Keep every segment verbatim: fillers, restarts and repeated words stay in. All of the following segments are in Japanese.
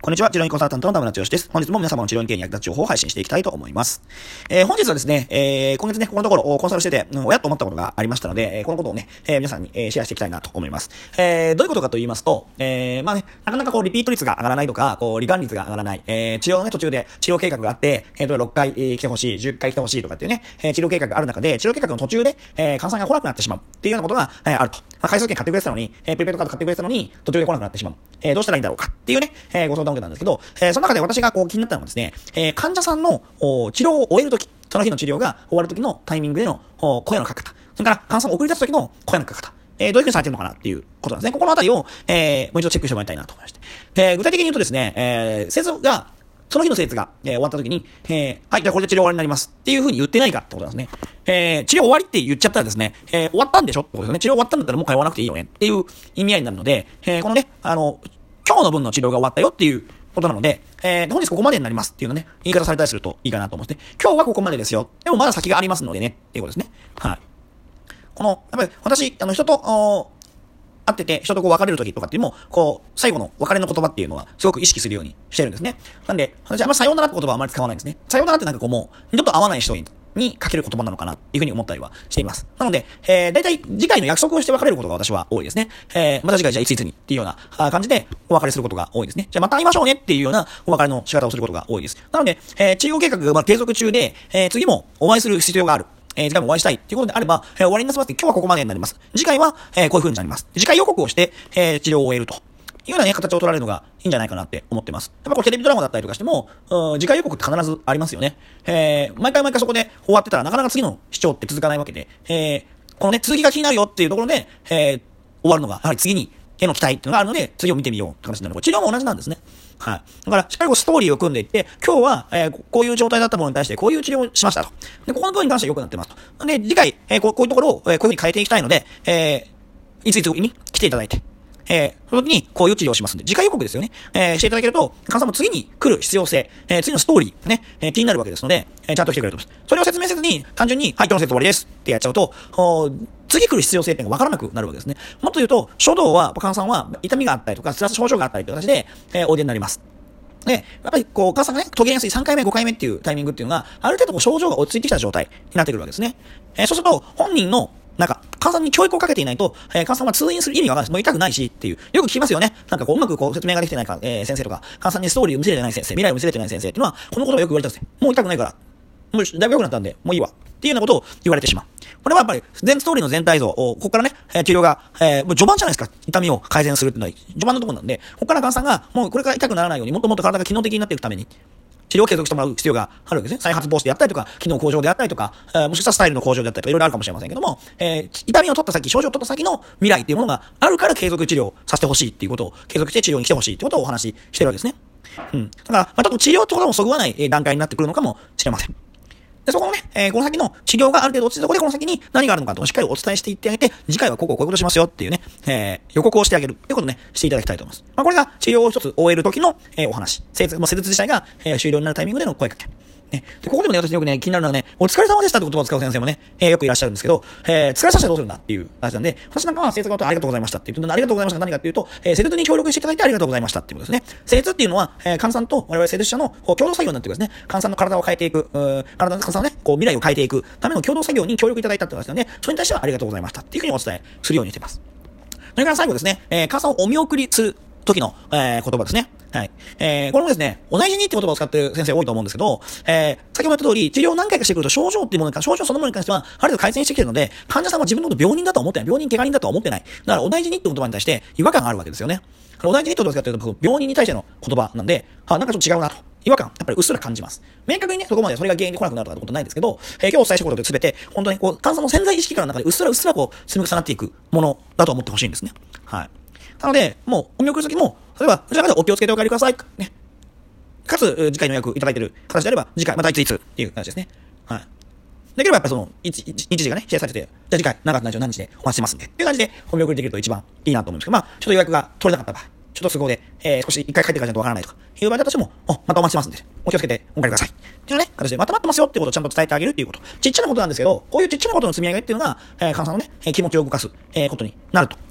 こんにちは、治療院コンサルタントの田村剛です。本日も皆様の治療院系に役立つ情報を配信していきたいと思います。えー、本日はですね、えー、今月ね、ここのところコンサルしてて、うん、おやっと思ったことがありましたので、えー、このことをね、えー、皆さんに、えー、シェアしていきたいなと思います。えー、どういうことかと言いますと、えー、まあね、なかなかこう、リピート率が上がらないとか、こう、罹患率が上がらない、えー、治療のね、途中で治療計画があって、えーと、ろっかい、えー、来てほしい、じゅっかい来てほしいとかっていうね、えー、治療計画がある中で、治療計画の途中で、えー、患者さんが来なくなってしまうっていうようなことが、えー、あると。まあ、回数券買ってくれてたのに、えー、プリペイドカード買ってくれてたのに、途中で来なくなってしまう。えー、どうしたらいいんだろうかっていうね、えー、ご相談を受けたんですけど、えー、その中で私がこう気になったのはですね、えー、患者さんの治療を終えるとき、その日の治療が終わるときのタイミングでの声のかけ方、それから患者さんを送り出すときの声のかけ方、えー、どういうふうにされてるのかなっていうことなんですね。ここのあたりを、えー、もう一度チェックしてもらいたいなと思いまして。えー、具体的に言うとですね、えー、施術が、その日の施術が、えー、終わったときに、えー、はい、じゃあこれで治療終わりになりますっていうふうに言ってないかってことなんですね。えー、治療終わりって言っちゃったらですね、えー、終わったんでしょってことですよね。治療終わったんだったらもう通わなくていいよねっていう意味合いになるので、えー、このね、あの、今日の分の治療が終わったよっていうことなので、えー、本日ここまでになりますっていうのね、言い方されたりするといいかなと思って、今日はここまでですよ。でもまだ先がありますのでね、っていうことですね。はい。この、やっぱり私、あの、人と、会ってて、人とこう別れるときとかっていうのも、こう、最後の別れの言葉っていうのは、すごく意識するようにしてるんですね。なんで、私はあんまりさようならって言葉はあまり使わないんですね。さようならってなんかこうもう、二度と会わない人に、にかける言葉なのかなっていうふうに思ったりはしています。なので、えー、だいたい次回の約束をして別れることが私は多いですね。えー、また次回じゃあいついつにっていうような感じでお別れすることが多いですね。じゃあまた会いましょうねっていうようなお別れの仕方をすることが多いです。なので、えー、治療計画がまあ継続中で、えー、次もお会いする必要がある。えー、次回もお会いしたいっていうことであれば、えー、終わりになさって今日はここまでになります。次回は、えー、こういう風になります。次回予告をして、えー、治療を終えるというようなね、形を取られるのがいいんじゃないかなって思ってます。やっぱこうテレビドラマだったりとかしても、うん、次回予告って必ずありますよね。えー、毎回毎回そこで終わってたらなかなか次の視聴って続かないわけで、えー、このね、続きが気になるよっていうところで、えー、終わるのが、やはり次に、への期待っていうのがあるので、次を見てみようって形になる。これ治療も同じなんですね。はい。だから、しっかりこうストーリーを組んでいって、今日は、えー、こういう状態だったものに対して、こういう治療をしましたと。で、ここの部分に関しては良くなってますと。で、次回、えー、こうこういうところを、えー、こういうふうに変えていきたいので、えー、いついつに来ていただいて、えー、その時にこういう治療をしますんで、次回予告ですよね。えー、していただけると、患者さんも次に来る必要性、えー、次のストーリー、ね、えー、気になるわけですので、えー、ちゃんと来てくれると思います。それを説明せずに、単純に、はい、今日の施術終わりですってやっちゃうと、次来る必要性っていうのが分からなくなるわけですね。もっと言うと、初動は、患者さんは痛みがあったりとか、辛さ症状があったりという形で、えー、おいでになります。で、やっぱりこう、患者さんがね、途切れやすいさんかいめ、ごかいめっていうタイミングっていうのが、ある程度こう症状が落ち着いてきた状態になってくるわけですね。えー、そうすると、本人の、なんか、患者さんに教育をかけていないと、えー、患者さんは通院する意味がわからない。もう痛くないしっていう。よく聞きますよね。なんかこう、うまくこう、説明ができてないか、えー、先生とか、患者さんにストーリーを見せれてない先生、未来を見せれてない先生っていうのは、このことをよく言われたんですね。もう痛くないから。もう、だいぶ良くなったんで、もういいわ。っていうようなことを言われてしまう。これはやっぱり、全ストーリーの全体像を、ここからね、治療が、えー、もう序盤じゃないですか。痛みを改善するっていうのは、序盤のところなんで、ここから患者さんが、もうこれから痛くならないように、もっともっと体が機能的になっていくために、治療を継続してもらう必要があるわけですね。再発防止であったりとか、機能向上であったりとか、えー、もしかしたらスタイルの向上であったりとか、いろいろあるかもしれませんけども、えー、痛みを取った先、症状を取った先の未来っていうものがあるから継続治療をさせてほしいっていうことを、継続して治療に来てほしいっていうことをお話ししてるわけですね。うん。だから、まあ、ちょっと治療ってこともそぐわない段階になってくるのかもしれません。で、そこのね、えー、この先の治療がある程度落ち着いたところで、この先に何があるのかとしっかりお伝えしていってあげて、次回はここをこういうことしますよっていうね、えー、予告をしてあげるっていうことをね、していただきたいと思います。まあ、これが治療を一つ終える時の、えー、お話。施術、もう施術自体が、えー、終了になるタイミングでの声かけ。ね、で、ここでもね、私よくね、気になるのはね、お疲れ様でしたって言葉を使う先生もね、えー、よくいらっしゃるんですけど、えー、疲れさせてどうするんだっていう話なんで、私なんかは施術が終わったらありがとうございましたって言うと、ありがとうございましたが何かっていうと、えー、施術に協力していただいてありがとうございましたっていうことですね。施術っていうのは、えー、患者さんと我々施術者の共同作業になってくるんですね。患者さんの体を変えていく、体の患者さんのね、こう未来を変えていくための共同作業に協力いただいたってことですよね。それに対してはありがとうございましたっていうふうにお伝えするようにしています。それから最後ですね、えー、患者さんをお見送りする時の、えー、言葉ですね。はい。えー、これもですね、お大事にって言葉を使っている先生多いと思うんですけど、えー、先ほど言った通り、治療を何回かしてくると症状っていうものに、症状そのものに関しては、ある程度改善してきているので、患者さんは自分のこと病人だとは思ってない。病人、怪我人だとは思ってない。だから、お大事にって言葉に対して違和感があるわけですよね。お大事にって言葉を使っていると、病人に対しての言葉なんで、あ、なんかちょっと違うなと。違和感、やっぱりうっすら感じます。明確にね、そこまでそれが原因で来なくなるとかってことないんですけど、えー、今日お伝えしたことで全て、本当にこう、患者さんの潜在意識からの中でうっすらうっすらこう、積み重なっていくものだと思ってほしいんですね。はい。なので、もう、お見送るときも、例えば、こちらからお気をつけてお帰りください。ね。かつ、次回の予約いただいている形であれば、次回、またいついつっていう感じですね。はい。できればやっぱその、日時がね、指定されてて、じゃあ次回、何月何日何日でお待ちしますんで、っていう感じでお見送りできると一番いいなと思うんですけど、まあ、ちょっと予約が取れなかった場合、ちょっと都合で、えー、少し一回帰ってからじゃとわからないとか、いう場合だとしても、お、またお待ちしますんで、お気をつけてお帰りください。っていうね、形で、また待ってますよっていうことをちゃんと伝えてあげるっていうこと。ちっちゃなことなんですけど、こういうちっちゃなことの積み上げっていうのが、えー、患者さんのね、気持ちを動かす、えー、ことになると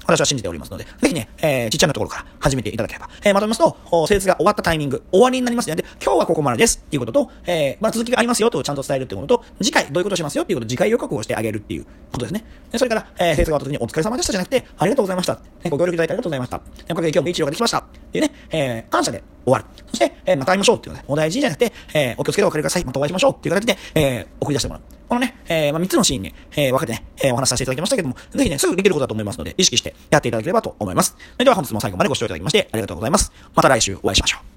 私は信じておりますので、ぜひね、えー、ちっちゃなところから始めていただければ。えー、まとめますと、施術が終わったタイミング、終わりになりますので、今日はここまでですっていうことと、えー、まあ続きがありますよとちゃんと伝えるっていうことと、次回どういうことをしますよっていうことを次回予告をしてあげるっていうことですね。でそれから、えー、施術が終わった時にお疲れ様でしたじゃなくて、ありがとうございました。ね、ご協力いただいてありがとうございました。おかげで今日もいい治療ができました。っていうね、えー、感謝で終わる。そして、えー、また会いましょうっていうので、お大事じゃなくて、えー、お気をつけてお別れください。またお会いしましょうっていう形で、えー、送り出してもらう。このね、えー、まあ、みっつのシーンに、えー、分けてね、えー、お話しさせていただきましたけども、ぜひね、すぐできることだと思いますので、意識してやっていただければと思います。それでは本日も最後までご視聴いただきまして、ありがとうございます。また来週お会いしましょう。